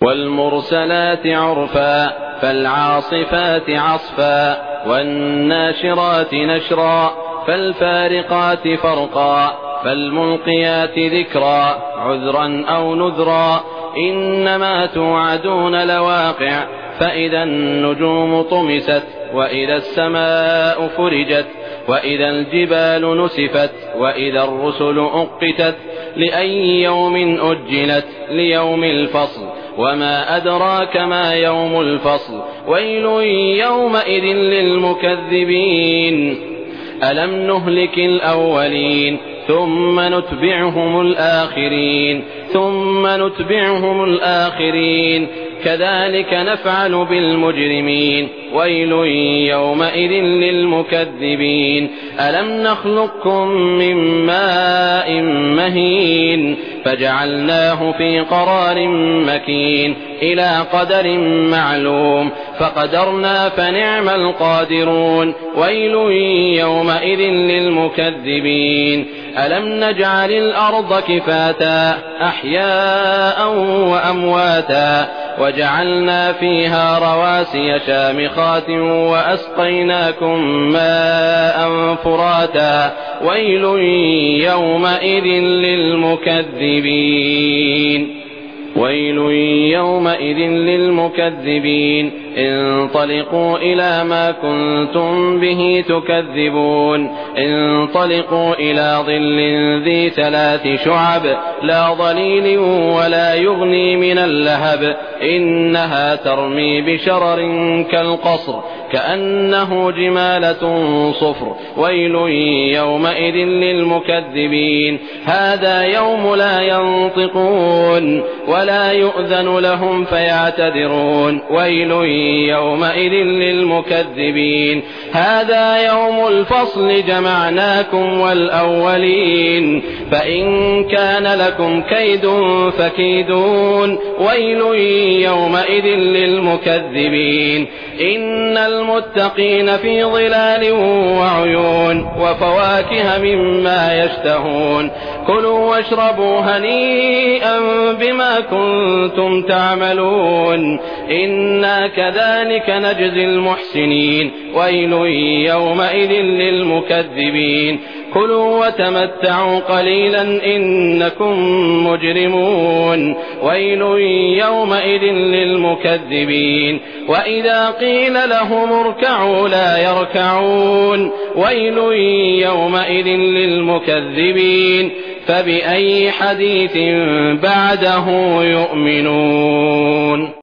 والمرسلات عرفا فالعاصفات عصفا والناشرات نشرا فالفارقات فرقا فالملقيات ذكرا عذرا أو نذرا إنما توعدون لواقع فإذا النجوم طمست وإذا السماء فرجت وإذا الجبال نسفت وإذا الرسل أقتت لأي يوم أجلت ليوم الفصل وما أدراك ما يوم الفصل ويل يومئذ للمكذبين ألم نهلك الأولين ثم نتبعهم الآخرين كذلك نفعل بالمجرمين ويل يومئذ للمكذبين ألم نخلقكم من ماء مهين فجعلناه في قرار مكين إلى قدر معلوم فقدرنا فنعم القادرون ويل يومئذ للمكذبين ألم نجعل الأرض كفاتا أحياء وأمواتا وجعلنا فيها رواسي شامخات وأسقيناكم ماء فراتا ويل يومئذ للمكذبين انطلقوا إلى ما كنتم به تكذبون انطلقوا إلى ظل ذي 3 شعب لا ظليل ولا يغني من اللهب إنها ترمي بشرر كالقصر كأنه جمالة صفر ويل يومئذ للمكذبين هذا يوم لا ينطقون ولا يؤذن لهم فيعتذرون ويل يومئذ للمكذبين هذا يوم الفصل جمعناكم والأولين فإن كان لكم كيد فكيدون ويل يومئذ للمكذبين إن المتقين في ظلال وعيون وفواكه مما يشتهون كلوا واشربوا هنيئا بما كنتم تعملون إنا كذلك نجزي المحسنين ويل يومئذ للمكذبين كلوا وتمتعوا قليلا إنكم مجرمون ويل يومئذ للمكذبين وإذا قيل لهم اركعوا لا يركعون ويل يومئذ للمكذبين فبأي حديث بعده يؤمنون.